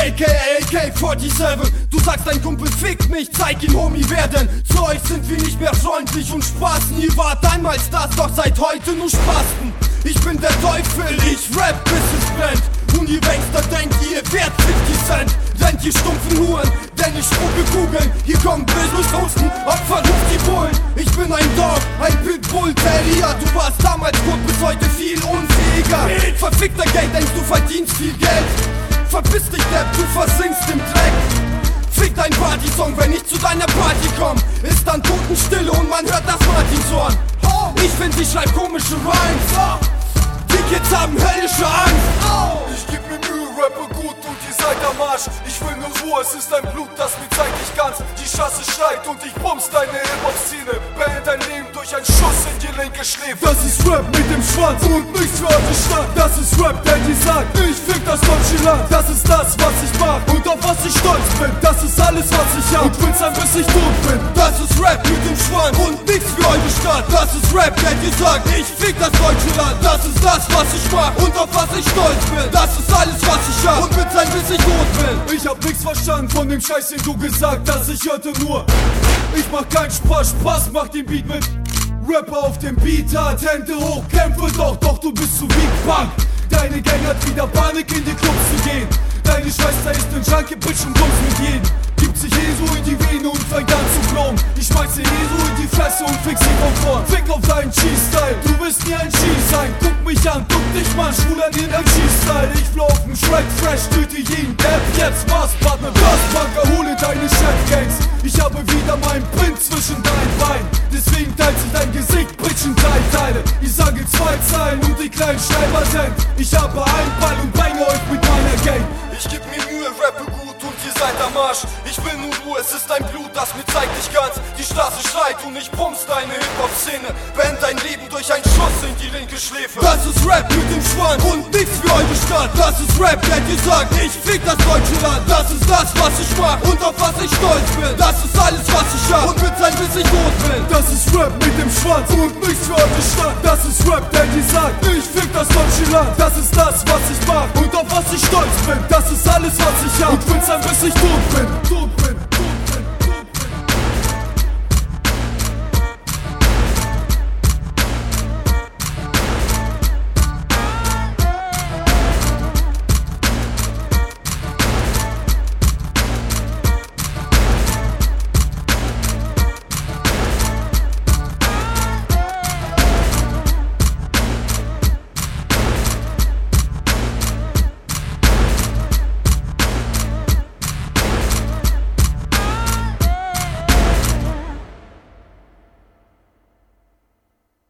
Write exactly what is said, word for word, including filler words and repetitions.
aka A K siebenundvierzig. Du sagst, dein Kumpel fickt mich, zeig ihn, Homie, wer denn? Zu euch sind wir nicht mehr freundlich und Spaßen. Ihr wart einmal Stars, doch seit heute nur Spasten. Ich bin der Teufel, ich rap bis es brennt. Und ihr Gangster denkt, ihr werdet fünfzig Cent. Rennt ihr stumpfen Huren, denn ich spucke Kugeln. Hier kommen Business Hosten, Opfer ruft die Bullen. Ich bin ein Dog, ein Pitbull Terrier. Du warst damals gut, bis heute viel unfähiger. Verfickter Geld, denkst du verdienst viel Geld. Verpiss dich, Depp, du versinkst im Dreck. Fick dein Partysong, wenn ich zu deiner Party komm. Ist dann Totenstille und man hört das Martinshorn. Ich find, ich schreib komische Rhymes. Die Kids haben höllische Angst. Ich geb mir Mühe, rappe gut und ihr seid am Arsch. Ich will nur Ruhe, es ist dein Blut, das mir zeigt dich ganz. Die Straße schreit und ich bums deine Hip-Hop-Szene. Beend dein Leben durch einen Schuss in die linke Schläfe. Das ist Rap mit dem Schwanz und nichts für eure Stadt. Das ist Rap, der dir sagt, ich fick das deutsche Land. Das ist das, was ich mag und auf was ich stolz bin. Das ist alles, was ich hab und will's sein, bis ich tot bin. Das ist Rap mit dem Schwanz und nichts für eure Stadt. Das ist Rap, der dir sagt, ich fick das deutsche Land. Das ist das, was ich mag und auf was ich stolz bin. Das ist alles, was ich hab und wird sein, bis ich tot bin. Ich hab nichts verstanden von dem Scheiß, den du gesagt hast. Ich hörte nur, ich mach keinen Spaß, Spaß macht den Beat mit Rapper auf dem Beat hat Hände hoch, kämpfe doch, doch du bist zu weak, Punk. Deine Gang hat wieder Panik, in die Clubs zu gehen. Deine Schwester ist ein Junkie, Bitch und bums mit jedem. Gibt sich eh so in die Vene und fängt an zu blown. Ich schmeiß sie eh so in die Fresse und fix sie von vorn. Fick auf deinen Cheese-Style, du wirst nie ein Cheese sein. Guck mich an, guck dich mal, schwuler den Cheese-Style. Ich flow auf dem Shrek Fresh, töte jeden Depp. Jetzt Maßpartner, das Banker, hole deine Chef-Gangs. Ich habe wieder meinen Pin zwischen deinen Beinen. Deswegen teilt sich dein Gesicht, Bitch, in drei Teile. Ich sage zwei Zeilen und die kleinen Schreiber sind. Ich habe einen Ball und bringe euch mit meiner Gang. Ich geb mir Mühe, rappe gut und ihr seid am Arsch. Ich will nur Ruhe, es ist dein Blut, das mir zeigt dich ganz. Die Straße schreit und ich bums deine Hip-Hop-Szene. Beend dein Leben durch einen Schuss in die linke Schläfe. Das ist Rap mit dem Schwanz und nichts für eure Stadt. Das ist Rap, der dir sagt, ich fick das deutsche Land. Das ist das, was ich mag und auf was ich stolz bin. Das ist alles, was ich hab und wird sein, bis ich tot bin. Das ist Rap mit dem Schwanz und nichts für eure Stadt. Das ist Rap, der dir sagt, ich fick das deutsche Land. Das ist das, was ich mag und auf was ich stolz bin. Das ist alles, was ich hab und will sein, bis ich tot bin, tot bin.